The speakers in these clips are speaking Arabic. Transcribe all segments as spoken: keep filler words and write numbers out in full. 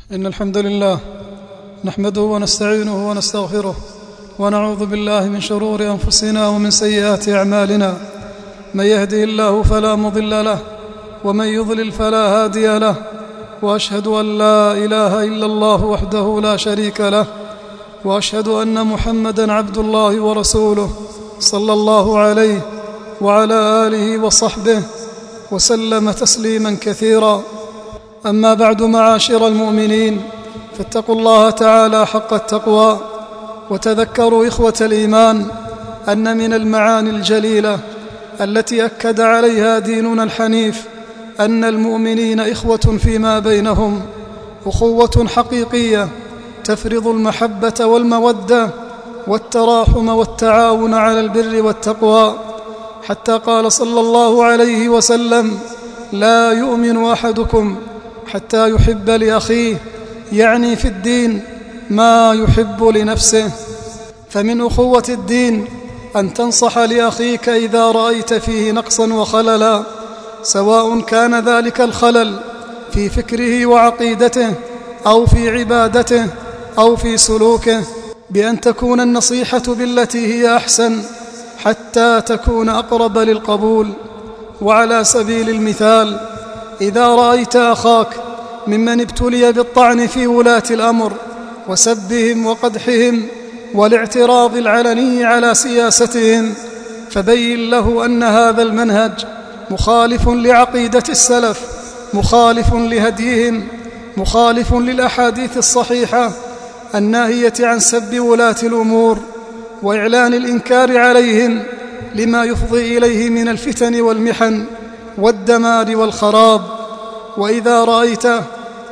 إن الحمد لله نحمده ونستعينه ونستغفره ونعوذ بالله من شرور أنفسنا ومن سيئات أعمالنا. من يهده الله فلا مضل له ومن يضلل فلا هادي له، وأشهد أن لا إله إلا الله وحده لا شريك له، وأشهد أن محمدًا عبد الله ورسوله صلى الله عليه وعلى آله وصحبه وسلم تسليما كثيرا. أما بعد، معاشر المؤمنين، فاتقوا الله تعالى حق التقوى، وتذكروا إخوة الإيمان أن من المعاني الجليلة التي أكد عليها ديننا الحنيف أن المؤمنين إخوة فيما بينهم، أخوة حقيقية تفرض المحبة والمودة والتراحم والتعاون على البر والتقوى، حتى قال صلى الله عليه وسلم: لا يؤمن أحدكم حتى يحب لأخيه، يعني في الدين، ما يحب لنفسه. فمن أخوة الدين أن تنصح لأخيك إذا رأيت فيه نقصا وخللا، سواء كان ذلك الخلل في فكره وعقيدته أو في عبادته أو في سلوكه، بأن تكون النصيحة بالتي هي أحسن حتى تكون أقرب للقبول. وعلى سبيل المثال، إذا رأيت أخاك ممن ابتلي بالطعن في ولاة الأمر وسبهم وقدحهم والاعتراض العلني على سياستهم، فبين له أن هذا المنهج مخالف لعقيدة السلف، مخالف لهديهم، مخالف للأحاديث الصحيحة الناهية عن سب ولاة الأمور وإعلان الإنكار عليهم لما يفضي إليه من الفتن والمحن والدمار والخراب. وإذا رأيته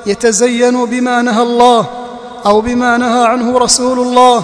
يتزين بما نهى الله أو بما نهى عنه رسول الله،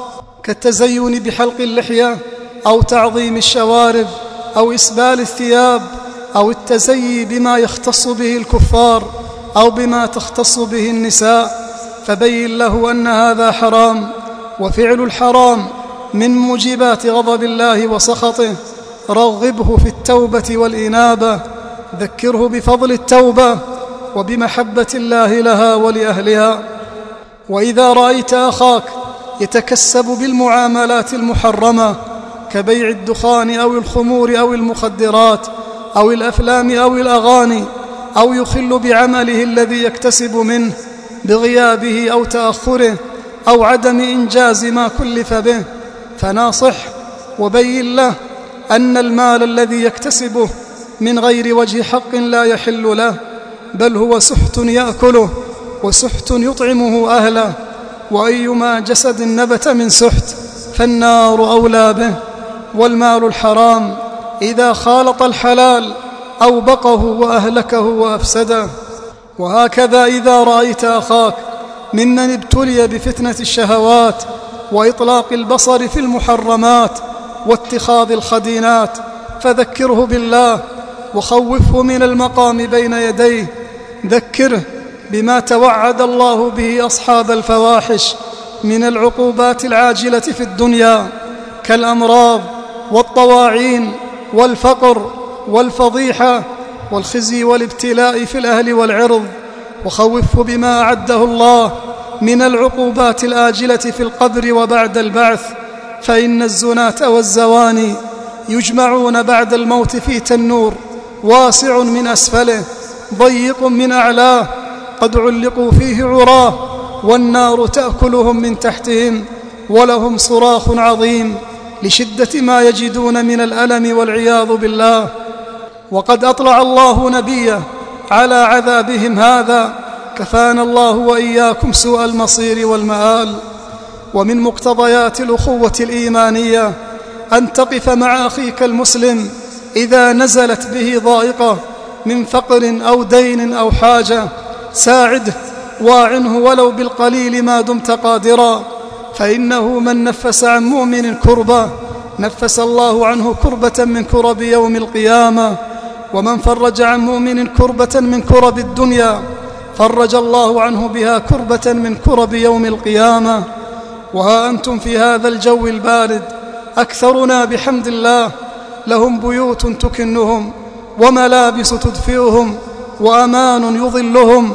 كالتزين بحلق اللحية أو تعظيم الشوارب أو إسبال الثياب أو التزيي بما يختص به الكفار أو بما تختص به النساء، فبين له أن هذا حرام، وفعل الحرام من موجبات غضب الله وسخطه. رغبه في التوبة والإنابة، ذكره بفضل التوبة وبمحبة الله لها ولأهلها. وإذا رأيت أخاك يتكسب بالمعاملات المحرمة كبيع الدخان أو الخمور أو المخدرات أو الأفلام أو الأغاني، أو يخل بعمله الذي يكتسب منه بغيابه أو تأخره أو عدم إنجاز ما كلف به، فناصح وبين له أن المال الذي يكتسبه من غير وجه حق لا يحل له، بل هو سحت يأكله وسحت يطعمه أهله، وأيما جسد نبت من سحت فالنار أولى به. والمال الحرام إذا خالط الحلال أوبقه وأهلكه وأفسده. وهكذا إذا رأيت أخاك ممن ابتلي بفتنة الشهوات وإطلاق البصر في المحرمات واتخاذ الخدينات، فذكره بالله وخوفه من المقام بين يديه. ذكره بما توعد الله به أصحاب الفواحش من العقوبات العاجلة في الدنيا، كالأمراض والطواعين والفقر والفضيحة والخزي والابتلاء في الأهل والعرض. وخوفه بما أعده الله من العقوبات الآجلة في القبر وبعد البعث، فإن الزناة والزواني يجمعون بعد الموت في تنور واسع من أسفله ضيق من أعلاه، قد علقوا فيه عراه، والنار تأكلهم من تحتهم، ولهم صراخ عظيم لشدة ما يجدون من الألم والعياذ بالله. وقد أطلع الله نبيه على عذابهم هذا، كفانا الله وإياكم سوء المصير والمآل. ومن مقتضيات الأخوة الإيمانية أن تقف مع أخيك المسلم إذا نزلت به ضائقة من فقر أو دين أو حاجة، ساعده واعنه ولو بالقليل ما دمت قادرا، فإنه من نفس عن مؤمن كربة نفس الله عنه كربة من كرب يوم القيامة، ومن فرج عن مؤمن كربة من كرب الدنيا فرج الله عنه بها كربة من كرب يوم القيامة. وها أنتم في هذا الجو البارد أكثرنا بحمد الله لهم بيوت تكنهم وملابس تدفئهم وأمان يظلهم،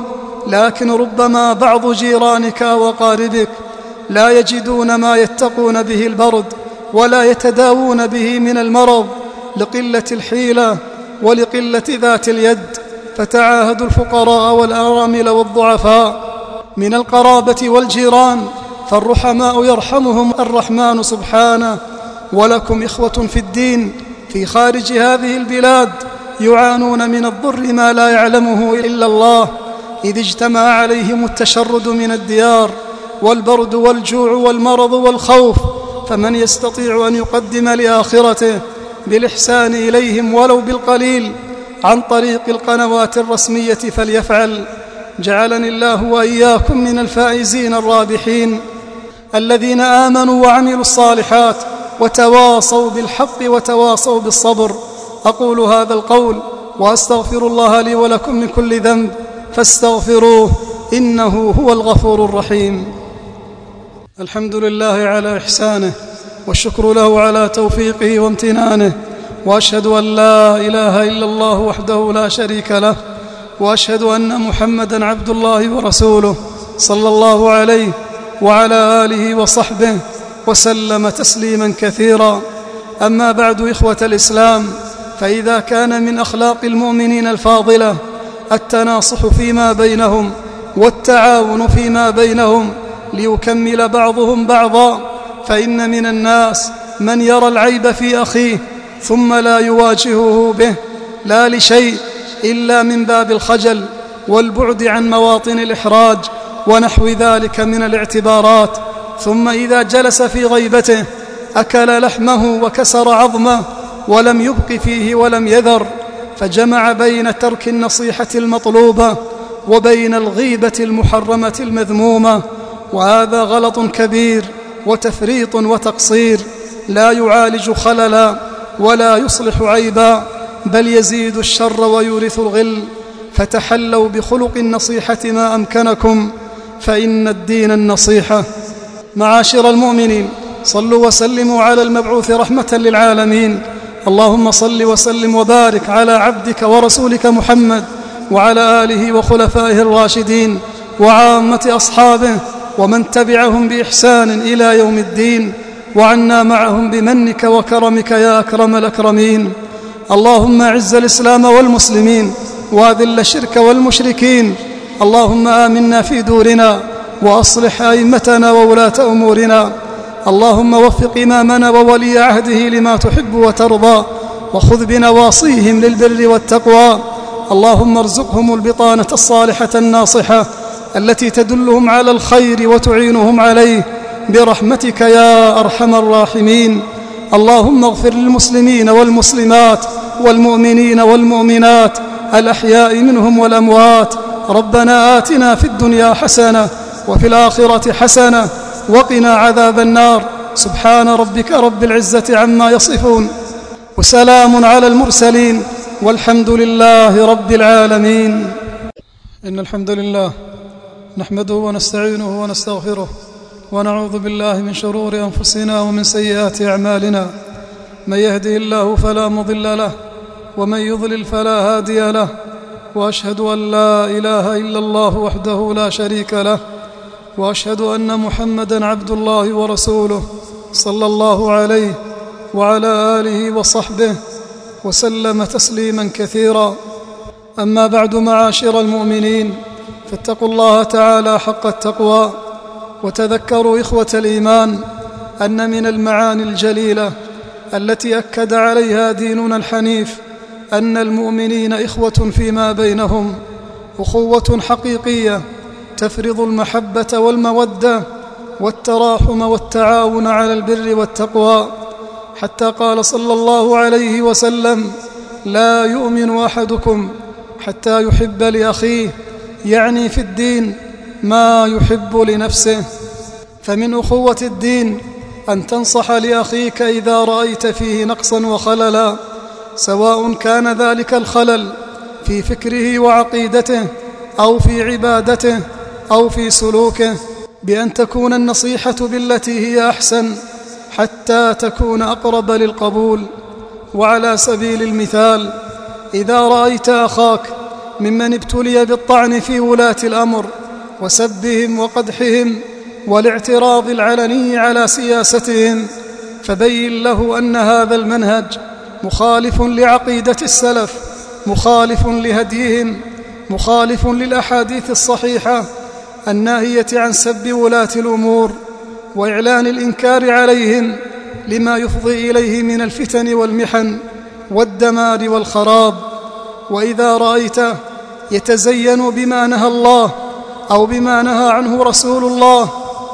لكن ربما بعض جيرانك وأقاربك لا يجدون ما يتقون به البرد ولا يتداوون به من المرض لقلة الحيلة ولقلة ذات اليد، فتعاهدوا الفقراء والأرامل والضعفاء من القرابة والجيران، فالرحماء يرحمهم الرحمن سبحانه. ولكم إخوة في الدين في خارج هذه البلاد يعانون من الضر ما لا يعلمه إلا الله، إذ اجتمع عليهم التشرد من الديار والبرد والجوع والمرض والخوف، فمن يستطيع أن يقدم لآخرته بالإحسان إليهم ولو بالقليل عن طريق القنوات الرسمية فليفعل. جعلني الله وإياكم من الفائزين الرابحين الذين آمنوا وعملوا الصالحات وتواصوا بالحق وتواصوا بالصبر. أقول هذا القول وأستغفر الله لي ولكم من كل ذنب فاستغفروه إنه هو الغفور الرحيم. الحمد لله على إحسانه والشكر له على توفيقه وامتنانه، وأشهد أن لا إله إلا الله وحده لا شريك له، وأشهد أن محمدًا عبد الله ورسوله صلى الله عليه وعلى آله وصحبه وسلم تسليما كثيرا. أما بعد، إخوة الإسلام، فإذا كان من أخلاق المؤمنين الفاضلة التناصح فيما بينهم والتعاون فيما بينهم ليكمل بعضهم بعضا، فإن من الناس من يرى العيب في أخيه ثم لا يواجهه به، لا لشيء إلا من باب الخجل والبعد عن مواطن الإحراج ونحو ذلك من الاعتبارات، ثم إذا جلس في غيبته أكل لحمه وكسر عظمه ولم يبق فيه ولم يذر، فجمع بين ترك النصيحة المطلوبة وبين الغيبة المحرمة المذمومة، وهذا غلط كبير وتفريط وتقصير لا يعالج خللا ولا يصلح عيبا، بل يزيد الشر ويورث الغل. فتحلوا بخلق النصيحة ما أمكنكم، فإن الدين النصيحة. معاشر المؤمنين، صلوا وسلموا على المبعوث رحمة للعالمين. اللهم صل وسلم وبارك على عبدك ورسولك محمد وعلى آله وخلفائه الراشدين وعامة أصحابه ومن تبعهم بإحسان إلى يوم الدين، وعنا معهم بمنك وكرمك يا أكرم الأكرمين. اللهم أعز الإسلام والمسلمين وأذل الشرك والمشركين. اللهم آمنا في دورنا وأصلح أئمتنا وولاة أمورنا. اللهم وفق إمامنا وولي عهده لما تحب وترضى، وخذ بنواصيهم للبر والتقوى. اللهم ارزقهم البطانة الصالحة الناصحة التي تدلهم على الخير وتعينهم عليه برحمتك يا أرحم الراحمين. اللهم اغفر للمسلمين والمسلمات والمؤمنين والمؤمنات الأحياء منهم والأموات. ربنا آتنا في الدنيا حسنة وفي الآخرة حسنة وقنا عذاب النار. سبحان ربك رب العزة عما يصفون، وسلام على المرسلين، والحمد لله رب العالمين. إن الحمد لله نحمده ونستعينه ونستغفره، ونعوذ بالله من شرور أنفسنا ومن سيئات أعمالنا. من يهده الله فلا مضل له، ومن يضلل فلا هادي له، وأشهد أن لا إله إلا الله وحده لا شريك له، وأشهد أن محمدًا عبد الله ورسوله صلى الله عليه وعلى آله وصحبه وسلم تسليما كثيرا. أما بعد، معاشر المؤمنين، فاتقوا الله تعالى حق التقوى، وتذكروا إخوة الإيمان أن من المعاني الجليلة التي أكد عليها ديننا الحنيف أن المؤمنين إخوة فيما بينهم، أخوة حقيقية تفرض المحبة والمودة والتراحم والتعاون على البر والتقوى، حتى قال صلى الله عليه وسلم: لا يؤمن أحدكم حتى يحب لأخيه، يعني في الدين، ما يحب لنفسه. فمن أخوة الدين أن تنصح لأخيك إذا رأيت فيه نقصا وخللا، سواء كان ذلك الخلل في فكره وعقيدته أو في عبادته أو في سلوكه، بأن تكون النصيحة بالتي هي أحسن حتى تكون أقرب للقبول. وعلى سبيل المثال، إذا رأيت أخاك ممن ابتلي بالطعن في ولاة الأمر وسبهم وقدحهم والاعتراض العلني على سياستهم، فبين له أن هذا المنهج مخالف لعقيدة السلف، مخالف لهديهم، مخالف للأحاديث الصحيحة الناهية عن سب ولاة الأمور وإعلان الإنكار عليهم لما يفضي إليه من الفتن والمحن والدمار والخراب. وإذا رأيته يتزين بما نهى الله أو بما نهى عنه رسول الله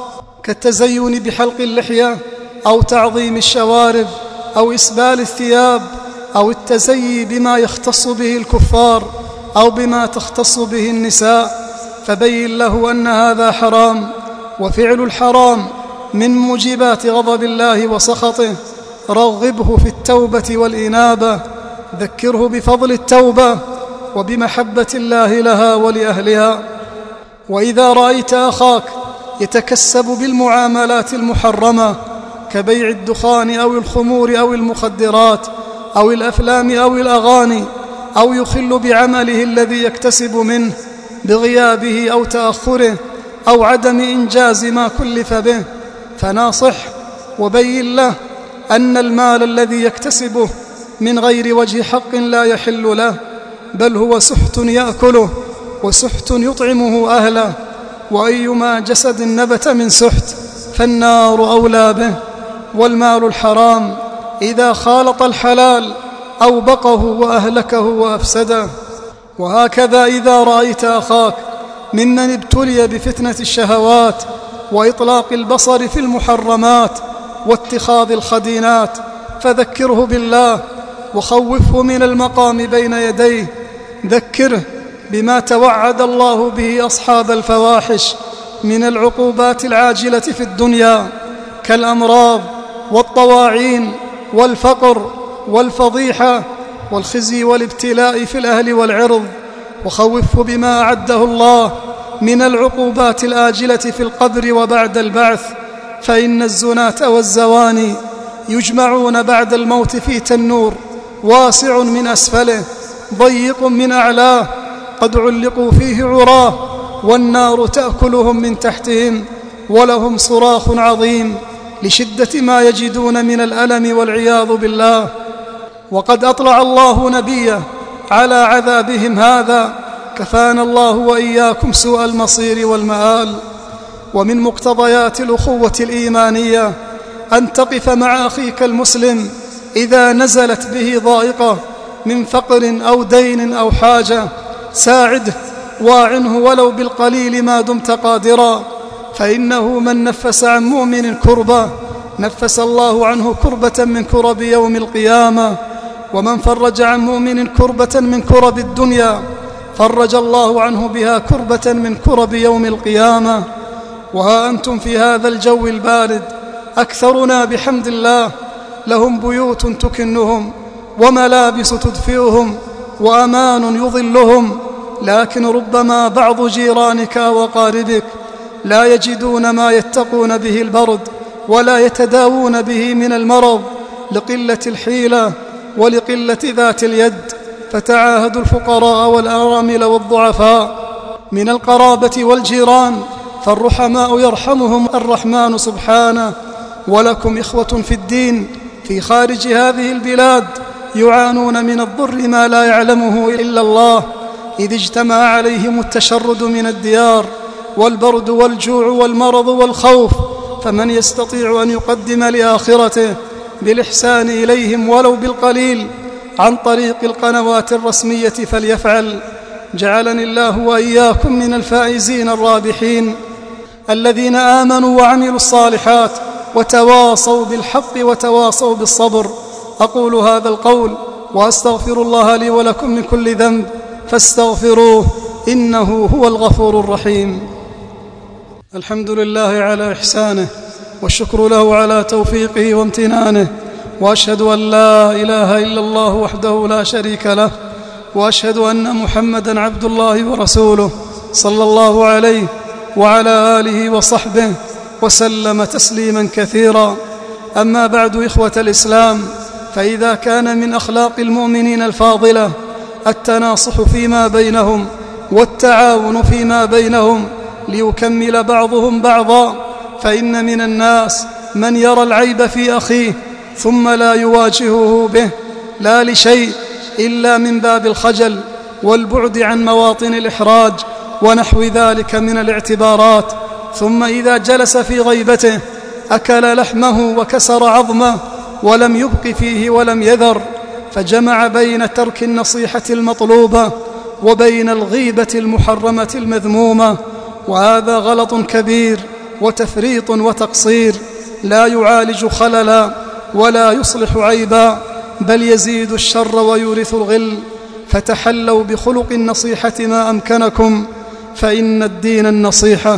كالتزين بحلق اللحية أو تعظيم الشوارب أو إسبال الثياب أو التزيي بما يختص به الكفار أو بما تختص به النساء، فبين له أن هذا حرام، وفعل الحرام من موجبات غضب الله وسخطه. رغبه في التوبة والإنابة، ذكره بفضل التوبة وبمحبة الله لها ولأهلها. وإذا رأيت أخاك يتكسب بالمعاملات المحرمة كبيع الدخان أو الخمور أو المخدرات أو الأفلام أو الأغاني، أو يخل بعمله الذي يكتسب منه بغيابه أو تأخره أو عدم إنجاز ما كلف به، فناصح وبين له أن المال الذي يكتسبه من غير وجه حق لا يحل له، بل هو سحت يأكله وسحت يطعمه أهله، وأيما جسد نبت من سحت فالنار أولى به. والمال الحرام إذا خالط الحلال أوبقه وأهلكه وأفسده. وهكذا إذا رأيت أخاك ممن ابتلي بفتنة الشهوات وإطلاق البصر في المحرمات واتخاذ الخدينات فذكره بالله وخوفه من المقام بين يديه، ذكره بما توعد الله به أصحاب الفواحش من العقوبات العاجلة في الدنيا كالأمراض والطواعين والفقر والفضيحة والخزي والابتلاء في الأهل والعرض، وخوفه بما أعده الله من العقوبات الآجلة في القبر وبعد البعث، فإن الزناة والزواني يجمعون بعد الموت في تنور واسع من أسفله ضيق من أعلاه قد علقوا فيه عراه، والنار تأكلهم من تحتهم ولهم صراخ عظيم لشدة ما يجدون من الألم والعياذ بالله. وقد أطلع الله نبيه على عذابهم هذا، كفانا الله وإياكم سوء المصير والمآل. ومن مقتضيات الأخوة الإيمانية أن تقف مع أخيك المسلم إذا نزلت به ضائقة من فقر أو دين أو حاجة، ساعده واعنه ولو بالقليل ما دمت قادرا، فإنه من نفس عن مؤمن كربة نفس الله عنه كربة من كرب يوم القيامة، ومن فرج عن مؤمن كربة من كرب الدنيا فرج الله عنه بها كربة من كرب يوم القيامة. وها أنتم في هذا الجو البارد أكثرنا بحمد الله لهم بيوت تكنهم وملابس تدفئهم وأمان يظلهم، لكن ربما بعض جيرانك وقاربك لا يجدون ما يتقون به البرد ولا يتداوون به من المرض لقلة الحيلة ولقلة ذات اليد، فتعاهدوا الفقراء والأرامل والضعفاء من القرابة والجيران، فالرحماء يرحمهم الرحمن سبحانه. ولكم إخوة في الدين في خارج هذه البلاد يعانون من الضر ما لا يعلمه إلا الله، إذ اجتمع عليهم التشرد من الديار والبرد والجوع والمرض والخوف، فمن يستطيع أن يقدم لآخرته بالإحسان إليهم ولو بالقليل عن طريق القنوات الرسمية فليفعل. جعلني الله وإياكم من الفائزين الرابحين الذين آمنوا وعملوا الصالحات وتواصوا بالحق وتواصوا بالصبر. أقول هذا القول وأستغفر الله لي ولكم من كل ذنب فاستغفروه إنه هو الغفور الرحيم. الحمد لله على إحسانه والشكر له على توفيقه وامتنانه، وأشهد أن لا إله إلا الله وحده لا شريك له، وأشهد أن محمدًا عبد الله ورسوله صلى الله عليه وعلى آله وصحبه وسلم تسليما كثيرا. أما بعد، إخوة الإسلام، فإذا كان من أخلاق المؤمنين الفاضلة التناصح فيما بينهم والتعاون فيما بينهم ليكمل بعضهم بعضا، فإن من الناس من يرى العيب في أخيه ثم لا يواجهه به، لا لشيء إلا من باب الخجل والبعد عن مواطن الإحراج ونحو ذلك من الاعتبارات، ثم إذا جلس في غيبته أكل لحمه وكسر عظمه ولم يبق فيه ولم يذر، فجمع بين ترك النصيحة المطلوبة وبين الغيبة المحرمة المذمومة، وهذا غلط كبير وتفريط وتقصير لا يعالج خللا ولا يصلح عيبا، بل يزيد الشر ويورث الغل. فتحلوا بخلق النصيحة ما أمكنكم، فإن الدين النصيحة.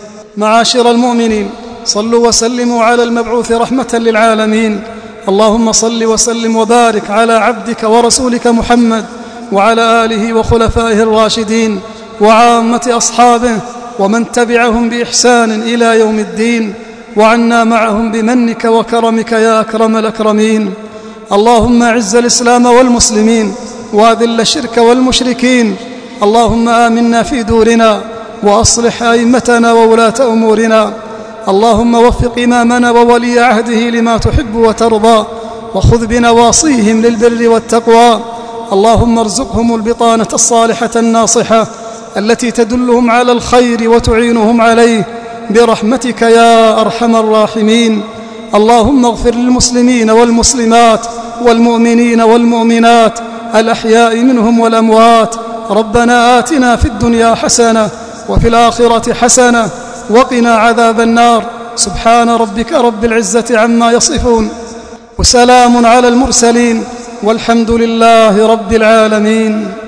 معاشر المؤمنين، صلوا وسلموا على المبعوث رحمة للعالمين. اللهم صل وسلم وبارك على عبدك ورسولك محمد وعلى آله وخلفائه الراشدين وعامة أصحابه ومن تبعهم بإحسان إلى يوم الدين، وعنا معهم بمنك وكرمك يا أكرم الأكرمين. اللهم أعز الإسلام والمسلمين وأذل الشرك والمشركين. اللهم آمنا في دورنا وأصلح أئمتنا وولاة أمورنا. اللهم وفق إمامنا وولي عهده لما تحب وترضى، وخذ بنواصيهم للبر والتقوى. اللهم ارزقهم البطانة الصالحة الناصحة التي تدلهم على الخير وتعينهم عليه برحمتك يا أرحم الراحمين. اللهم اغفر للمسلمين والمسلمات والمؤمنين والمؤمنات الأحياء منهم والأموات. ربنا آتنا في الدنيا حسنة وفي الآخرة حسنة وقنا عذاب النار. سبحان ربك رب العزة عما يصفون، وسلام على المرسلين، والحمد لله رب العالمين.